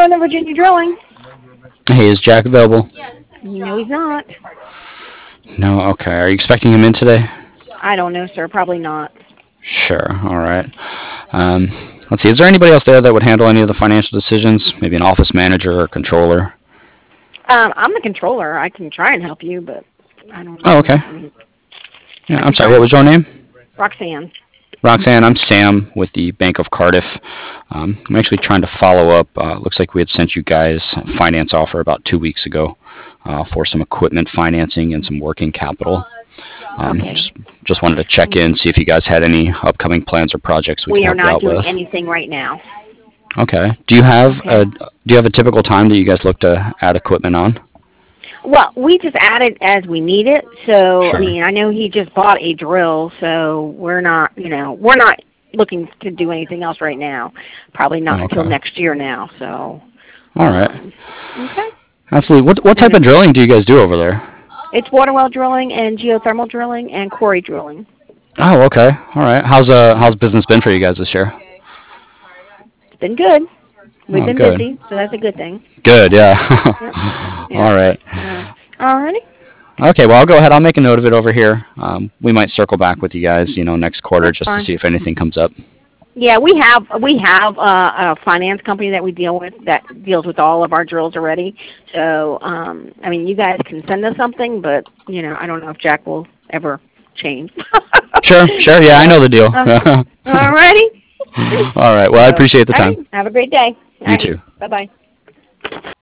Northern Virginia Drilling. Hey, is Jack available? No, he's not. No. Okay. Are you expecting him in today? I don't know, sir. Probably not. Sure. All right. Um, let's see. Is there anybody else there that would handle any of the financial decisions? Maybe an office manager or controller? I'm the controller. I can try and help you, but I don't Oh, know. okay. I mean, Yeah. I I'm can sorry. try What and was your name? Roxanne. Roxanne, I'm Sam with the Bank of Cardiff. I'm actually trying to follow up. Looks like we had sent you guys a finance offer about 2 weeks ago for some equipment financing and some working capital. Okay. Just wanted to check in, see if you guys had any upcoming plans or projects we could We are help you not out doing with. anything right now. Okay. Do you have a typical time that you guys look to add equipment on? Well, we just add it as we need it. So, I Sure. mean, I know he just bought a drill, so we're not looking to do anything else right now. Probably not Oh, until okay. next year now. So, All right. okay. Absolutely. What And type of then drilling do you guys do over there? it's water well drilling and geothermal drilling and quarry drilling. Oh, okay. All right. How's business been for you guys this year? It's been good. We've Oh, been good. busy, so that's a good thing. Good. Yeah. Yep. All Yep. right. Alrighty. Okay. Well, I'll go ahead. I'll make a note of it over here. We might circle back with you guys, next quarter That's just to fine. see if anything comes up. Yeah, we have a finance company that we deal with that deals with all of our drills already. So, I mean, you guys can send us something, but I don't know if Jack will ever change. Sure. Sure. Yeah, I So, know the deal. alrighty. All right. Well, I So, appreciate the all right. time. Have a great day. You Alrighty. too. Bye bye.